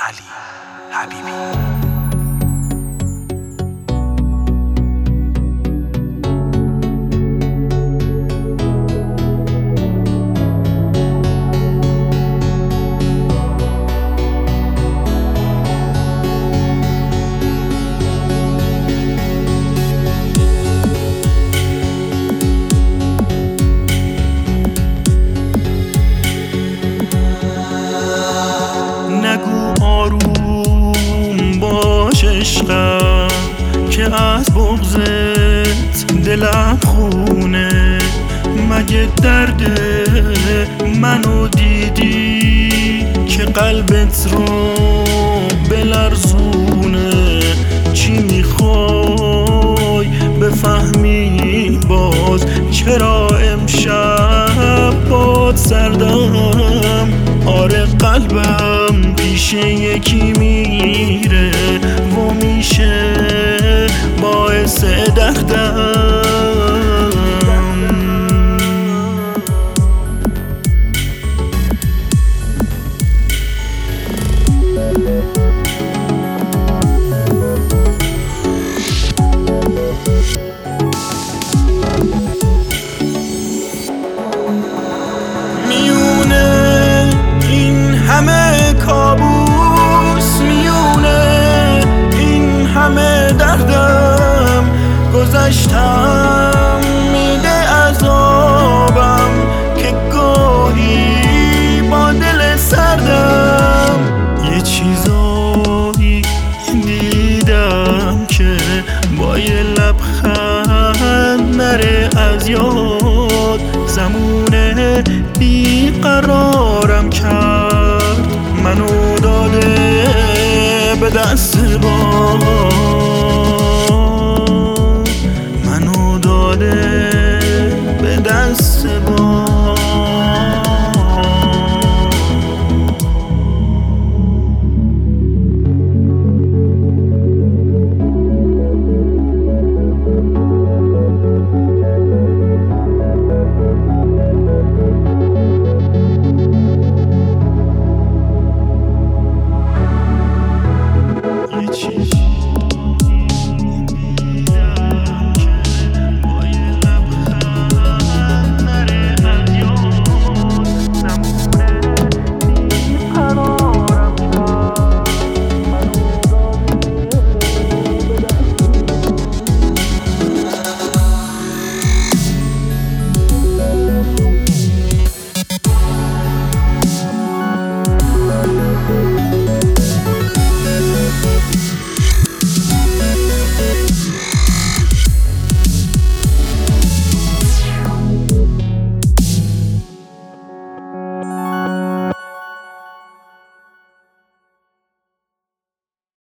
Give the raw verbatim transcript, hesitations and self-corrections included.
علی حبیبی. آروم باش عشقم که از بغضت دلم خونه. مگه درد منو دیدی که قلبت رو بلرزونه؟ چی میخوای بفهمی باز؟ چرا امشب باد سردم؟ آره قلبم پیش یکی میره و میشه باعث دردم. میونه این همه کابوس، میونه این همه دردم، گذشتم میده عذابم که گاهی با دل سردم. یه چیزایی دیدم که با یه لبخند نره از یاد. زمونه بیقرارم کرد، منو داده به دست با